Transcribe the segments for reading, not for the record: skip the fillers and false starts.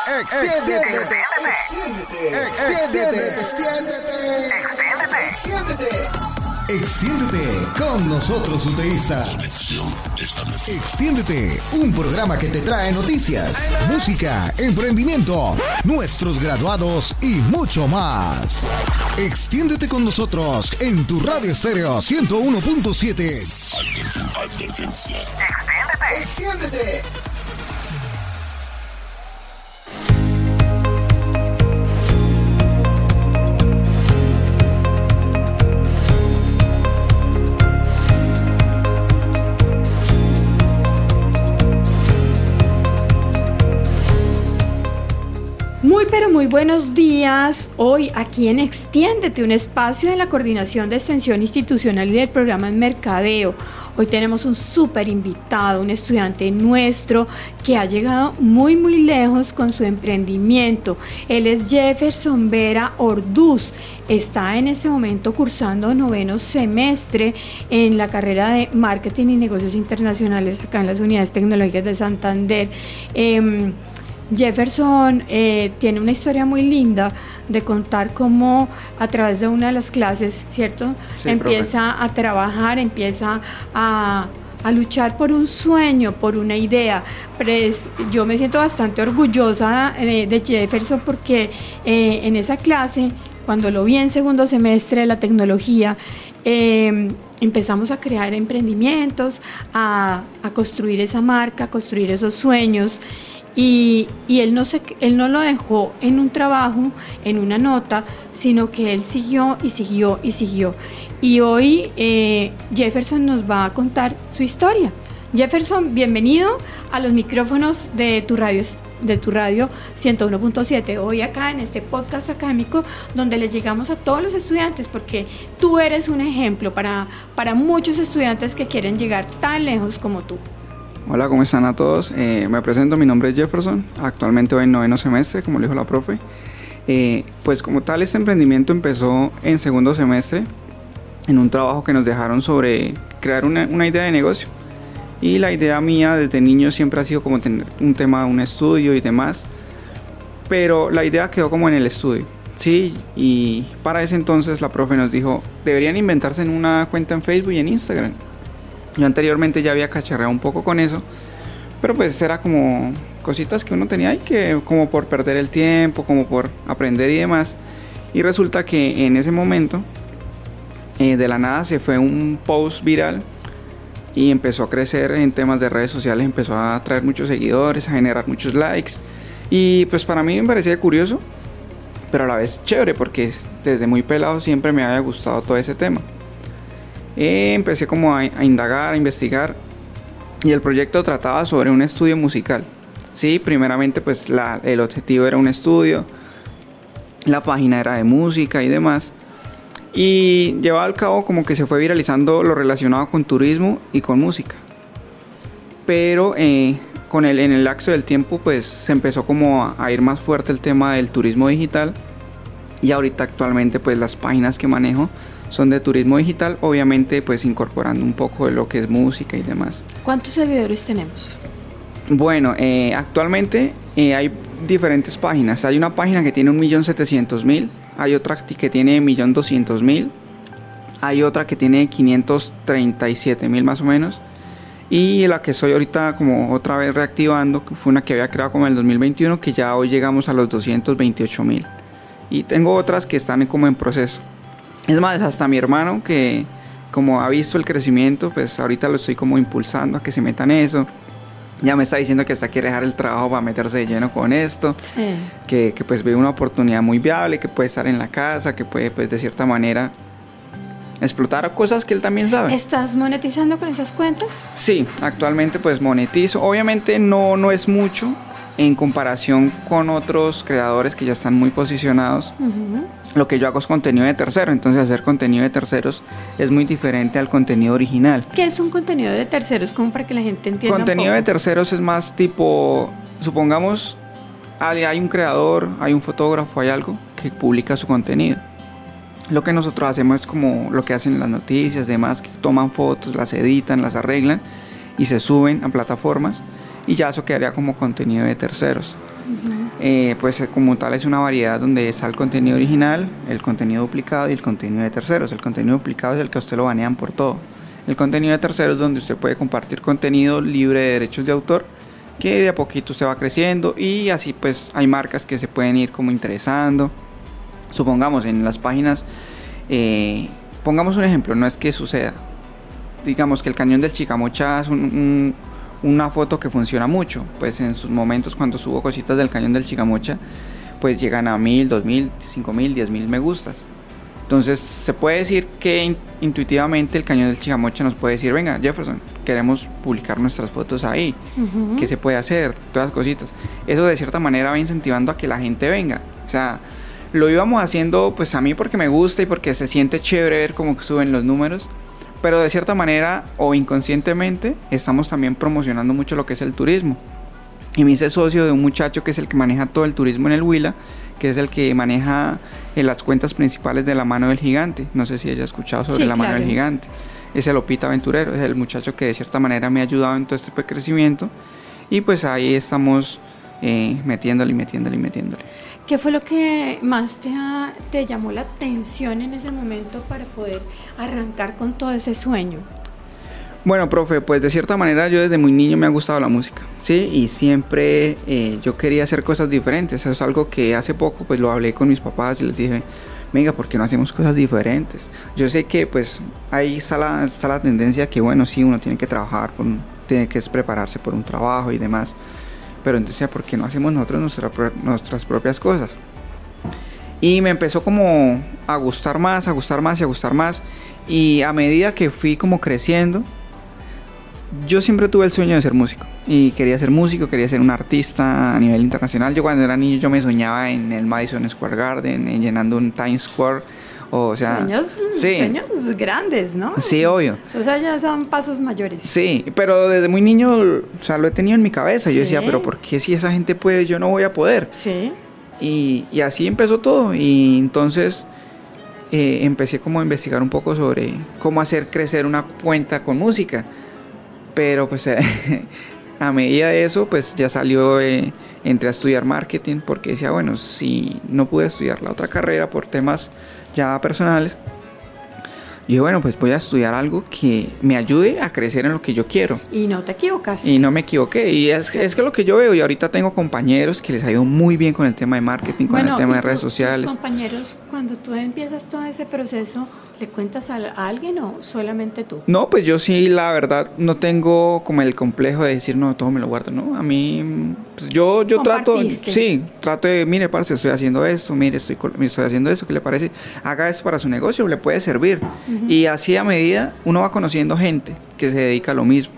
Extiéndete. Extiéndete con nosotros, UTEísta. Extiéndete, un programa que te trae noticias, música, emprendimiento, nuestros graduados y mucho más. Extiéndete con nosotros en tu radio estéreo 101.7. Extiéndete. Muy buenos días. Hoy aquí en Extiéndete, un espacio de la Coordinación de Extensión Institucional y del Programa en Mercadeo. Hoy tenemos un súper invitado, un estudiante nuestro que ha llegado muy lejos con su emprendimiento. Él es Jefferson Vera Orduz. Está en este momento cursando 9º semestre en la carrera de Marketing y Negocios Internacionales acá en las Unidades Tecnológicas de Santander. Jefferson tiene una historia muy linda de contar cómo a través de una de las clases, ¿cierto? Sí, empieza profe. A trabajar, empieza a luchar por un sueño, por una idea. Yo me siento bastante orgullosa de Jefferson porque en esa clase, cuando lo vi en 2º semestre de la tecnología, empezamos a crear emprendimientos, a construir esa marca, a construir esos sueños. Y él no lo dejó en un trabajo, en una nota, sino que él siguió. Y hoy Jefferson nos va a contar su historia. Jefferson, bienvenido a los micrófonos de tu radio 101.7. Hoy acá en este podcast académico donde le llegamos a todos los estudiantes, porque tú eres un ejemplo para muchos estudiantes que quieren llegar tan lejos como tú. Hola, ¿cómo están a todos? Me presento, mi nombre es Jefferson, actualmente voy en 9º semestre, como lo dijo la profe. Pues como tal, este emprendimiento empezó en 2º semestre, en un trabajo que nos dejaron sobre crear una idea de negocio. Y la idea mía desde niño siempre ha sido como tener un tema, un estudio y demás, pero la idea quedó como en el estudio, ¿sí? Y para ese entonces la profe nos dijo, deberían inventarse en una cuenta en Facebook y en Instagram. Yo anteriormente ya había cacharreado un poco con eso, pero pues era como cositas que uno tenía ahí, que como por perder el tiempo, como por aprender y demás. Y resulta que en ese momento, de la nada se fue un post viral y empezó a crecer en temas de redes sociales, empezó a traer muchos seguidores, a generar muchos likes. Y pues para mí me parecía curioso, pero a la vez chévere, porque desde muy pelado siempre me había gustado todo ese tema. Empecé como a indagar, a investigar, y el proyecto trataba sobre un estudio musical. Sí, primeramente pues el objetivo era un estudio, la página era de música y demás, y llevaba al cabo como que se fue viralizando lo relacionado con turismo y con música. Pero en el lapso del tiempo pues se empezó como a ir más fuerte el tema del turismo digital, y ahorita actualmente pues las páginas que manejo son de turismo digital, obviamente pues incorporando un poco de lo que es música y demás. ¿Cuántos seguidores tenemos? Bueno, actualmente hay diferentes páginas. Hay una página que tiene 1.700.000, hay otra que tiene 1.200.000, hay otra que tiene 537.000 más o menos, y la que estoy ahorita como otra vez reactivando, que fue una que había creado como en el 2021, que ya hoy llegamos a los 228.000, y tengo otras que están como en proceso. Es más, hasta mi hermano, que como ha visto el crecimiento, pues ahorita lo estoy como impulsando a que se meta en eso. Ya me está diciendo que hasta quiere dejar el trabajo para meterse de lleno con esto. Sí. Que pues ve una oportunidad muy viable, que puede estar en la casa, que puede pues de cierta manera explotar cosas que él también sabe. ¿Estás monetizando con esas cuentas? Sí, actualmente pues monetizo. Obviamente no es mucho en comparación con otros creadores que ya están muy posicionados. Uh-huh. Lo que yo hago es contenido de tercero, entonces hacer contenido de terceros es muy diferente al contenido original. ¿Qué es un contenido de terceros? Como para que la gente entienda. Contenido de terceros es más tipo, supongamos, hay un creador, hay un fotógrafo, hay algo que publica su contenido. Lo que nosotros hacemos es como lo que hacen las noticias, demás, que toman fotos, las editan, las arreglan y se suben a plataformas, y ya eso quedaría como contenido de terceros. Uh-huh. pues como tal es una variedad donde está el contenido original, el contenido duplicado y el contenido de terceros. El contenido duplicado es el que a usted lo banean por todo. El contenido de terceros es donde usted puede compartir contenido libre de derechos de autor, que de a poquito usted va creciendo, y así pues hay marcas que se pueden ir como interesando. Supongamos en las páginas, pongamos un ejemplo, no es que suceda, digamos que el cañón del Chicamocha es una foto que funciona mucho, pues en sus momentos cuando subo cositas del cañón del Chicamocha, pues llegan a 1000, 2000, 5000, 10,000 me gustas. Entonces se puede decir que intuitivamente el cañón del Chicamocha nos puede decir, venga Jefferson, queremos publicar nuestras fotos ahí, ¿qué se puede hacer? Todas las cositas. Eso de cierta manera va incentivando a que la gente venga. O sea, lo íbamos haciendo pues a mí porque me gusta y porque se siente chévere ver cómo suben los números, pero de cierta manera o inconscientemente estamos también promocionando mucho lo que es el turismo. Y me hice socio de un muchacho que es el que maneja todo el turismo en el Huila, que es el que maneja las cuentas principales de La Mano del Gigante. No sé si haya escuchado sobre La Mano del Gigante. Es el Opita Aventurero, es el muchacho que de cierta manera me ha ayudado en todo este crecimiento. Y pues ahí estamos metiéndole. ¿Qué fue lo que más te llamó la atención en ese momento para poder arrancar con todo ese sueño? Bueno, profe, pues de cierta manera yo desde muy niño me ha gustado la música, ¿sí? Y siempre yo quería hacer cosas diferentes. Eso es algo que hace poco pues lo hablé con mis papás y les dije, venga, ¿por qué no hacemos cosas diferentes? Yo sé que pues ahí está la tendencia que bueno, sí, uno tiene que trabajar, tiene que prepararse por un trabajo y demás. Pero entonces, ¿por qué no hacemos nosotros nuestras propias cosas? Y me empezó como a gustar más. Y a medida que fui como creciendo, yo siempre tuve el sueño de ser músico. Y quería ser músico, quería ser un artista a nivel internacional. Yo cuando era niño yo me soñaba en el Madison Square Garden, llenando un Times Square. O sea, sueños grandes, ¿no? Sí, obvio. O sea, ya son pasos mayores. Sí, pero desde muy niño, o sea, lo he tenido en mi cabeza. Yo decía, pero ¿por qué si esa gente puede, yo no voy a poder? Sí. Y así empezó todo. Y entonces empecé como a investigar un poco sobre cómo hacer crecer una cuenta con música. Pero pues a medida de eso, pues ya salió, entré a estudiar marketing porque decía, bueno, si no pude estudiar la otra carrera por temas ya personales, y bueno, pues voy a estudiar algo que me ayude a crecer en lo que yo quiero. Y no te equivocas. Y no me equivoqué. Y es que lo que yo veo, y ahorita tengo compañeros que les ha ido muy bien con el tema de marketing, con el tema de redes sociales. ¿Tus compañeros, cuando tú empiezas todo ese proceso, le cuentas a alguien o solamente tú? No, pues yo sí, la verdad, no tengo como el complejo de decir, no, todo me lo guardo, ¿no? A mí, pues yo trato de, mire, parce, estoy haciendo esto, mire, estoy haciendo esto, ¿qué le parece? Haga esto para su negocio, le puede servir. Y así a medida uno va conociendo gente que se dedica a lo mismo.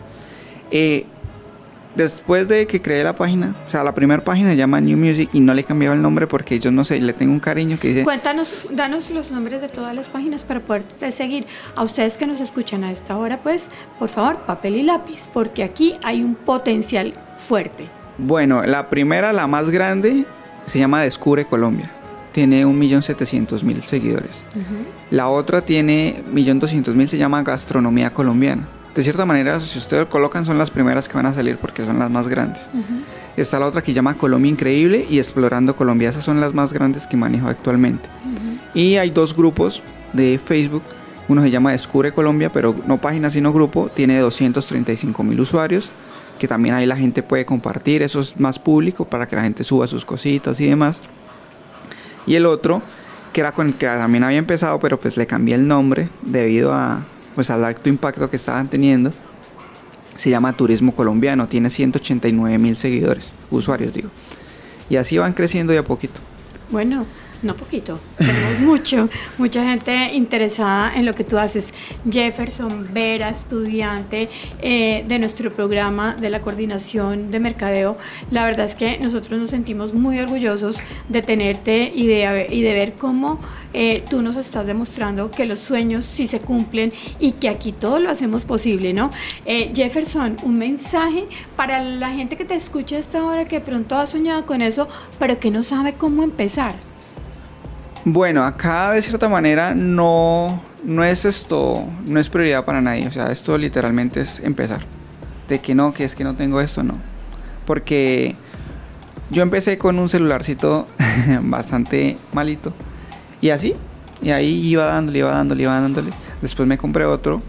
Después de que creé la página, o sea, la primera página se llama New Music y no le he cambiado el nombre porque yo no sé, le tengo un cariño que dice... Danos los nombres de todas las páginas para poderte seguir. A ustedes que nos escuchan a esta hora, pues, por favor, papel y lápiz, porque aquí hay un potencial fuerte. Bueno, la primera, la más grande, se llama Descubre Colombia. Tiene 1.700.000 seguidores. La otra tiene 1.200.000, se llama Gastronomía Colombiana. De cierta manera, si ustedes lo colocan, son las primeras que van a salir porque son las más grandes. Está la otra que se llama Colombia Increíble y Explorando Colombia. Esas son las más grandes que manejo actualmente. Y hay dos grupos de Facebook. Uno se llama Descubre Colombia, pero no página sino grupo. Tiene 235.000 usuarios, que también ahí la gente puede compartir. Eso es más público para que la gente suba sus cositas y demás. Y el otro, que era con el que también había empezado, pero pues le cambié el nombre debido a, pues, al alto impacto que estaban teniendo. Se llama Turismo Colombiano, tiene 189.000 seguidores, usuarios digo. Y así van creciendo de a poquito. Bueno, no poquito, tenemos mucha gente interesada en lo que tú haces. Jefferson Vera, estudiante de nuestro programa de la coordinación de mercadeo. La verdad es que nosotros nos sentimos muy orgullosos de tenerte y de ver cómo tú nos estás demostrando que los sueños sí se cumplen y que aquí todo lo hacemos posible, ¿no? Jefferson, un mensaje para la gente que te escucha a esta hora que de pronto ha soñado con eso, pero que no sabe cómo empezar. Bueno, acá de cierta manera no es prioridad para nadie. O sea, esto literalmente es empezar. De que no, que es que no tengo esto, no. Porque yo empecé con un celularcito bastante malito. Y así, y ahí iba dándole. Después me compré otro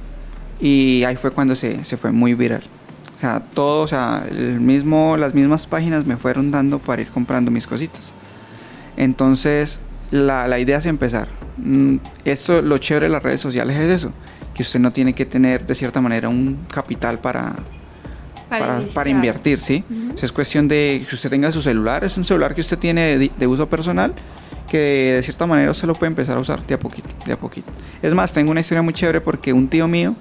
y ahí fue cuando se fue muy viral. O sea, todo, o sea, las mismas páginas me fueron dando para ir comprando mis cositas. Entonces, la idea es empezar. Esto, lo chévere de las redes sociales es eso, que usted no tiene que tener de cierta manera un capital para invertir, ¿sí? Uh-huh. O sea, es cuestión de que usted tenga su celular, es un celular que usted tiene de uso personal, que de cierta manera usted lo puede empezar a usar de a poquito. Es más, tengo una historia muy chévere porque un tío mío,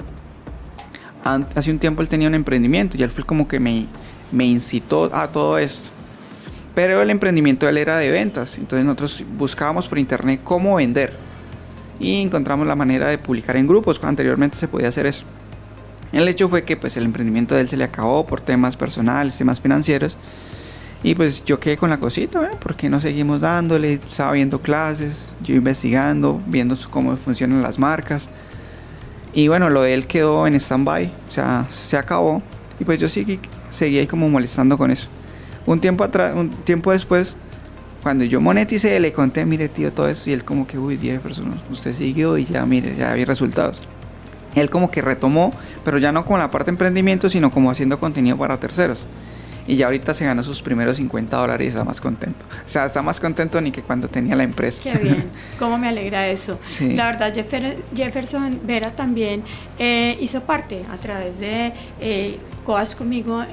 hace un tiempo él tenía un emprendimiento y él fue como que me incitó a todo esto. Pero el emprendimiento de él era de ventas, entonces nosotros buscábamos por internet cómo vender y encontramos la manera de publicar en grupos, cuando anteriormente se podía hacer eso. El hecho fue que pues el emprendimiento de él se le acabó por temas personales, temas financieros, y pues yo quedé con la cosita, ¿verdad? Porque no seguimos dándole, estaba viendo clases, yo investigando, viendo cómo funcionan las marcas, y bueno, lo de él quedó en stand-by, o sea, se acabó, y pues yo seguí ahí como molestando con eso. Un tiempo después, cuando yo moneticé, le conté, mire tío, todo eso, y él como que, 10 personas, usted siguió y ya, mire, ya había resultados. Él como que retomó, pero ya no con la parte de emprendimiento, sino como haciendo contenido para terceros. Y ya ahorita se ganó sus primeros $50 y está más contento. O sea, está más contento ni que cuando tenía la empresa. Qué bien, cómo me alegra eso. Sí. La verdad, Jefferson Vera también hizo parte a través de COAS conmigo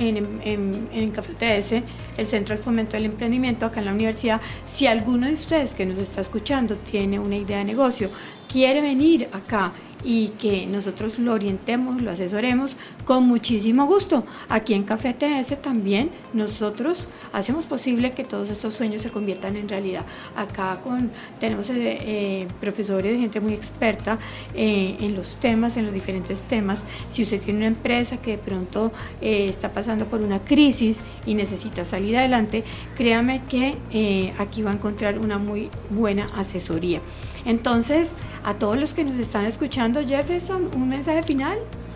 en Café UTS, el Centro de Fomento del Emprendimiento acá en la universidad. Si alguno de ustedes que nos está escuchando tiene una idea de negocio, quiere venir acá y que nosotros lo orientemos, lo asesoremos, con muchísimo gusto. Aquí en Café TS también nosotros hacemos posible que todos estos sueños se conviertan en realidad. Acá tenemos profesores, gente muy experta en los temas, en los diferentes temas. Si usted tiene una empresa que de pronto está pasando por una crisis y necesita salir adelante, créame que aquí va a encontrar una muy buena asesoría. Entonces, a todos los que nos están escuchando, Jefferson, ¿un mensaje final?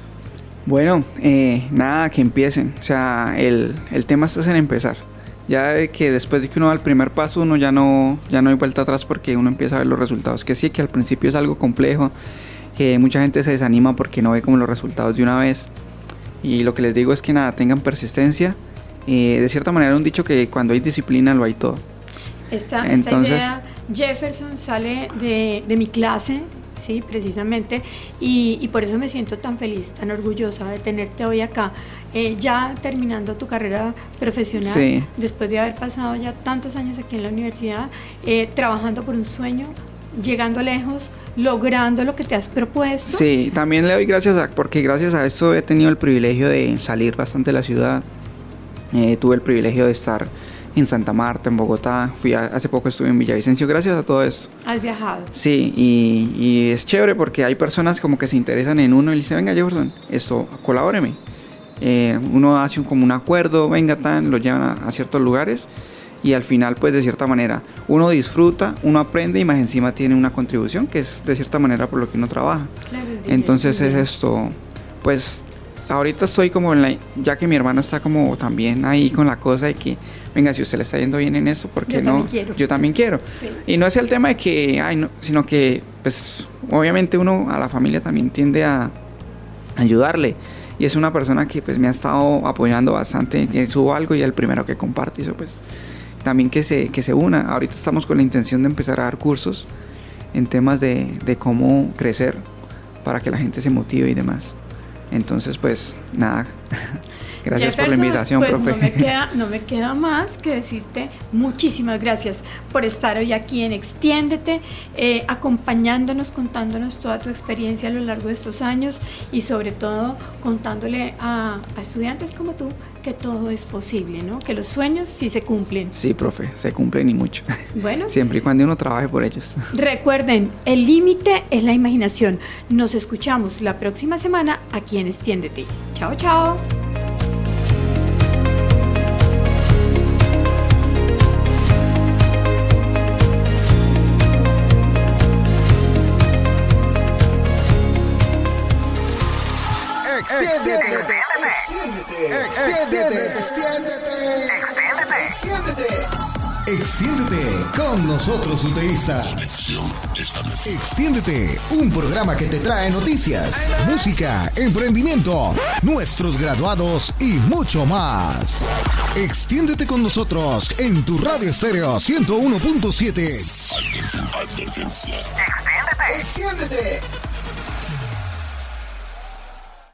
Bueno, nada, que empiecen. O sea, el tema está en empezar. Ya de que después de que uno da el primer paso, uno ya no hay vuelta atrás porque uno empieza a ver los resultados. Que sí, que al principio es algo complejo, que mucha gente se desanima porque no ve como los resultados de una vez. Y lo que les digo es que nada, tengan persistencia. De cierta manera, un dicho que cuando hay disciplina lo hay todo. Esta idea, Jefferson, sale de mi clase, sí, precisamente, y por eso me siento tan feliz, tan orgullosa de tenerte hoy acá, ya terminando tu carrera profesional, sí, después de haber pasado ya tantos años aquí en la universidad, trabajando por un sueño, llegando lejos, logrando lo que te has propuesto. Sí, también le doy gracias porque gracias a esto he tenido el privilegio de salir bastante de la ciudad, tuve el privilegio de estar en Santa Marta, en Bogotá, hace poco estuve en Villavicencio, gracias a todo esto. ¿Has viajado? Sí, y es chévere porque hay personas como que se interesan en uno y le dicen, venga Jefferson, colabóreme. Uno hace como un acuerdo, venga lo llevan a ciertos lugares y al final pues de cierta manera uno disfruta, uno aprende y más encima tiene una contribución que es de cierta manera por lo que uno trabaja. Claro, entonces es esto, pues ahorita estoy como ya que mi hermano está como también ahí con la cosa de que venga, si usted le está yendo bien en eso, ¿por qué no? Yo también quiero. Sí. Y no es el tema de que, no, sino que, pues, obviamente uno a la familia también tiende a ayudarle. Y es una persona que, pues, me ha estado apoyando bastante, que subo algo y es el primero que comparte. Eso, pues, también que se una. Ahorita estamos con la intención de empezar a dar cursos en temas de cómo crecer para que la gente se motive y demás. Entonces, pues, nada. Gracias por la invitación, pues, profe. No me queda más que decirte muchísimas gracias por estar hoy aquí en Extiéndete, acompañándonos, contándonos toda tu experiencia a lo largo de estos años y sobre todo contándole a estudiantes como tú que todo es posible, ¿no? Que los sueños sí se cumplen. Sí, profe, se cumplen y mucho. Bueno. Siempre y cuando uno trabaje por ellos. Recuerden, el límite es la imaginación. Nos escuchamos la próxima semana aquí en Extiéndete. Chao, chao. Extiéndete. Extiéndete con nosotros, UTEísta. Extiéndete, un programa que te trae noticias, música, emprendimiento, nuestros graduados y mucho más. Extiéndete con nosotros en tu radio estéreo 101.7. Extiéndete.